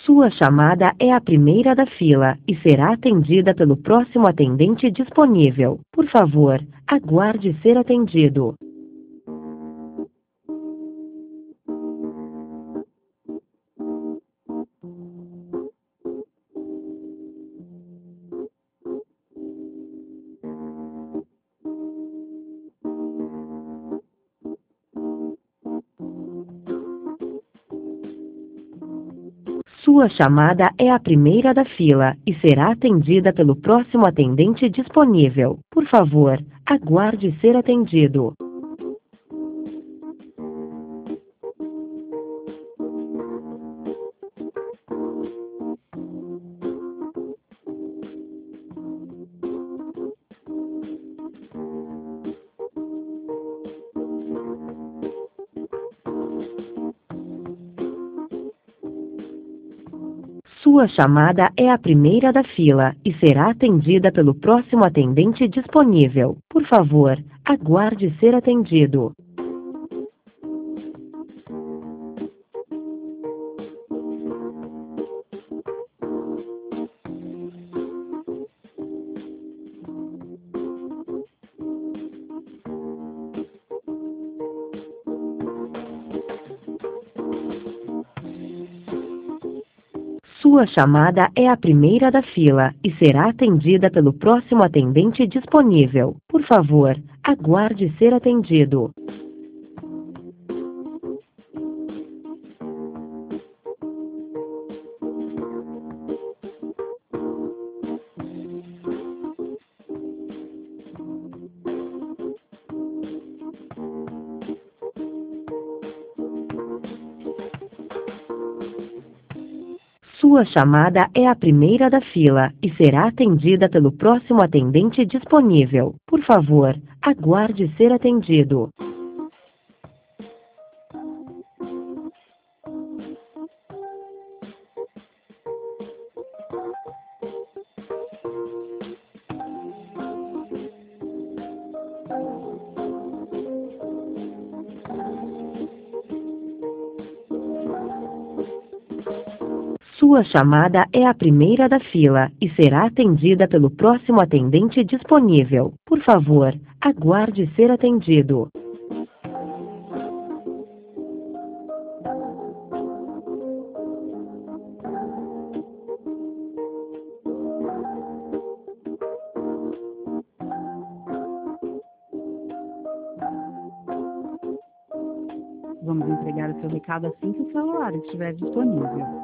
Sua chamada é a primeira da fila e será atendida pelo próximo atendente disponível. Por favor, aguarde ser atendido. Sua chamada é a primeira da fila e será atendida pelo próximo atendente disponível. Por favor, aguarde ser atendido. Sua chamada é a primeira da fila e será atendida pelo próximo atendente disponível. Por favor, aguarde ser atendido. Sua chamada é a primeira da fila e será atendida pelo próximo atendente disponível. Por favor, aguarde ser atendido. Sua chamada é a primeira da fila e será atendida pelo próximo atendente disponível. Por favor, aguarde ser atendido. Sua chamada é a primeira da fila e será atendida pelo próximo atendente disponível. Por favor, aguarde ser atendido. Vamos entregar o seu recado assim que o seu horário estiver disponível.